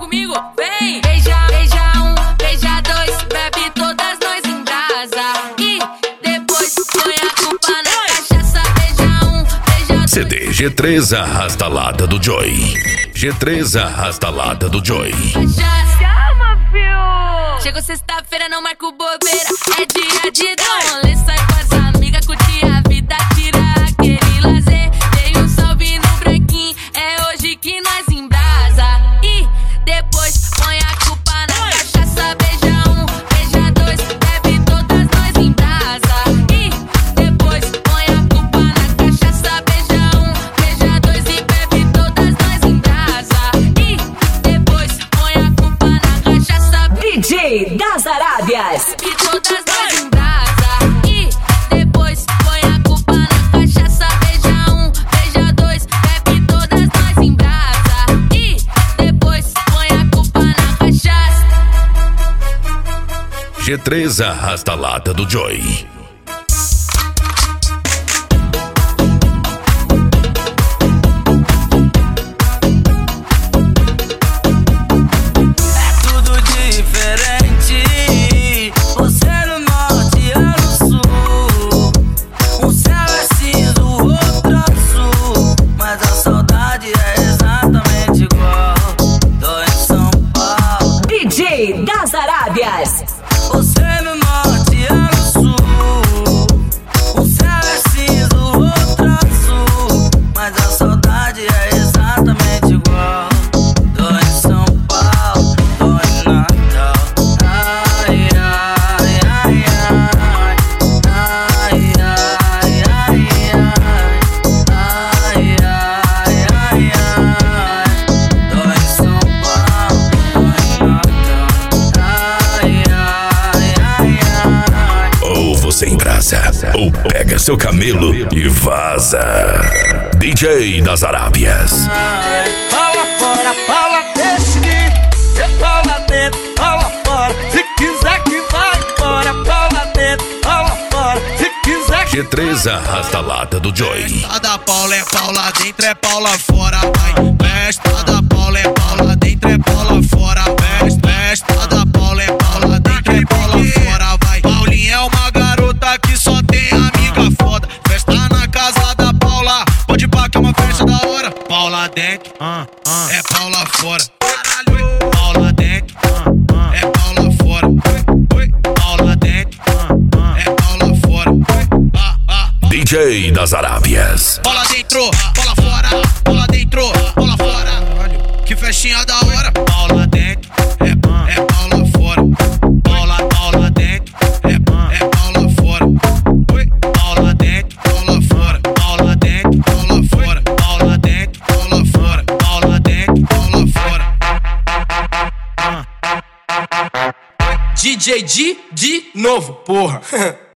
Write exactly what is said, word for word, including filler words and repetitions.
comigo, vem. Beija, beija um, beija dois, bebe todas nós em brasa. E depois põe a culpa na cachaça. Beija um, beija dois. C D G três Arrasta Lata do Joey. G três Arrasta Lata do Joey. Chama, fio. Chegou sexta-feira, não marco bobeira. É dia de dar um rolê, sai com as amigas, curtir a vida, tirar aquele lazer. Dei um salve no branquinho, é hoje que nós embrasa. E depois põe a culpa na cachaça. Beija um, beija dois, bebe todas nós em brasa. E depois põe a culpa na cachaça. Beija um, beija dois e bebe todas nós em brasa. E depois põe a culpa na cachaça. D J das Arábias. Bebe todas nós em brasa. E depois põe a culpa na cachaça. Beija um, beija dois, bebe todas nós em brasa. E depois põe a culpa na cachaça. G três Arrasta Lata do Joey. D J das Arábias. Você no norte e eu no sul. Um céu é cinza, o outro azul, mas a saudade é exatamente igual. Tô em São Paulo, tô em Natal. Ai, ai, ai, ai. Ai, ai, ai, ai. Ai, ai, ai, ai. Tô em São Paulo, tô em Natal. Ai, ai, ai, ai. Ou você embrasa, ou pega seu camelo e vaza. D J das Arábias. Paula fora, Paula deixa ir. É Paula dentro, Paula fora. Se quiser que vai embora, Paula dentro, Paula fora. Se quiser que G três Arrasta Lata do Joey. A da Paula é Paula dentro, é Paula fora, vai. Festa da Paula é Paula dentro, é Paula fora. Festa, festa da Paula é Paula dentro, é Paula fora, vai. Paulinha é uma garota que só tem amiga foda. Festa na casa da Paula, pode pá que é uma festa da hora. Paula dentro, uh, uh, é Paula fora. Paula dentro, uh, uh, é Paula fora. Paula dentro, uh, uh, é Paula fora. Ah, ah. D J das Arábias. Bola dentro, bola fora, bola dentro, bola fora. Que festinha da hora. Bola dentro, é, é bola fora. Bola, bola dentro, é, é bola fora. Bola dentro, bola fora. Bola dentro, bola fora. Bola dentro, bola fora. Bola dentro, bola fora. D J D de novo, porra.